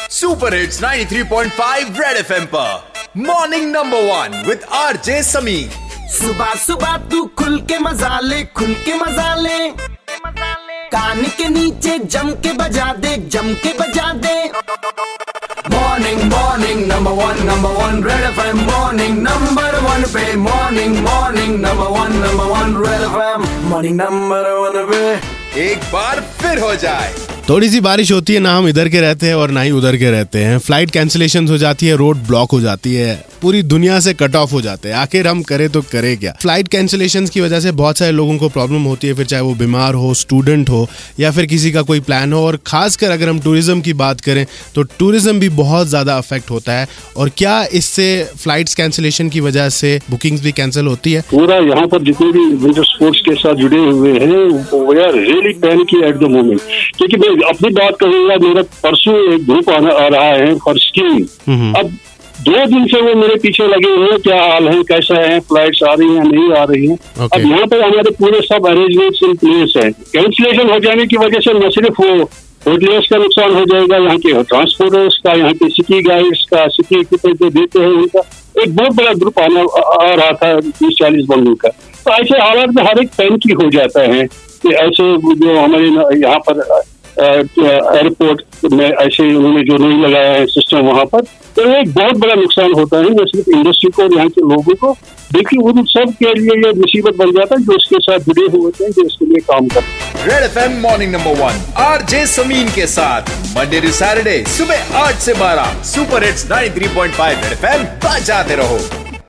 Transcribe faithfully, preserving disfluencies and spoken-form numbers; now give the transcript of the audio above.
Super hits ninety three point five red FM पर morning number one with RJ Sameer. सुबह सुबह तू खुल के मजा ले, खुल के मजा ले, कान के नीचे जम के बजा दे, जम के बजा दे। Morning morning number one, number one red FM, morning number one पे, morning morning number one, number one red FM, morning number one पे। एक बार फिर हो जाए। थोड़ी सी बारिश होती है ना, हम इधर के रहते हैं और ना ही उधर के रहते हैं। फ्लाइट कैंसिलेशन हो जाती है, रोड ब्लॉक हो जाती है, पूरी दुनिया से कट ऑफ हो जाते हैं। आखिर हम करें तो करें क्या। फ्लाइट कैंसिलेशन की वजह से बहुत सारे लोगों को प्रॉब्लम होती है, फिर चाहे वो बीमार हो, स्टूडेंट हो या फिर किसी का कोई प्लान हो। और खासकर अगर हम टूरिज्म की बात करें तो टूरिज्म भी बहुत ज्यादा अफेक्ट होता है। और क्या इससे फ्लाइट्स कैंसिलेशन की वजह से बुकिंग्स भी कैंसिल होती है? पूरा यहाँ पर जितने भी विंटर स्पोर्ट्स के साथ जुड़े हुए हैं वो are really panicky at the moment. क्योंकि मैं अपनी बात करूंगा, मेरा परसों एक ग्रुप आ रहा है फॉर स्कीइंग। अब दो दिन से वो मेरे पीछे लगे हुए, क्या हाल है, कैसा है, फ्लाइट्स आ रही हैं नहीं आ रही हैं। okay. अब यहाँ पर हमारे पूरे सब अरेंजमेंट्स इन प्लेस है। कैंसिलेशन हो जाने की वजह से न सिर्फ वो होटलियर्स का नुकसान हो जाएगा, यहाँ के ट्रांसपोर्टर्स का, यहाँ के सिटी गाइड्स का, सिटी इक्विपमेंट जो देते हैं उनका एक बहुत बड़ा ग्रुप आना आ रहा था तीस चालीस बंदों का। तो ऐसे हालात में हर एक पैनिकी हो जाता है कि ऐसे जो हमारे यहाँ पर एयरपोर्ट में ऐसे उन्होंने जो रूल लगाया है सिस्टम वहाँ पर, तो एक बहुत बड़ा नुकसान होता है न सिर्फ इंडस्ट्री को और यहाँ के लोगों को, देखिए उन सब के लिए ये मुसीबत बन जाता है जो उसके साथ जुड़े हुए थे, जो इसके लिए काम करते हैं। Red FM morning number one RJ Sameen के साथ मंडे टू सैटरडे सुबह आठ से बारह super hits ninety three point five red FM बजाते रहो।